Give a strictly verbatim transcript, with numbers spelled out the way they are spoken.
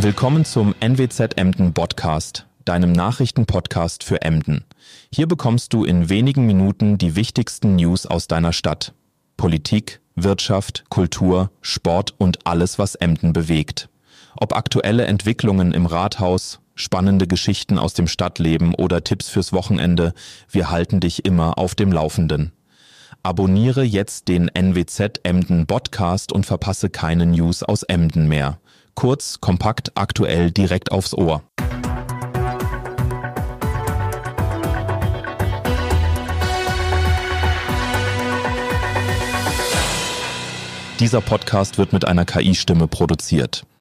Willkommen zum N W Z Emden Podcast, deinem Nachrichtenpodcast für Emden. Hier bekommst du in wenigen Minuten die wichtigsten News aus deiner Stadt. Politik, Wirtschaft, Kultur, Sport und alles, was Emden bewegt. Ob aktuelle Entwicklungen im Rathaus, spannende Geschichten aus dem Stadtleben oder Tipps fürs Wochenende, wir halten dich immer auf dem Laufenden. Abonniere jetzt den N W Z Emden Podcast und verpasse keine News aus Emden mehr. Kurz, kompakt, aktuell, direkt aufs Ohr. Dieser Podcast wird mit einer K I-Stimme produziert.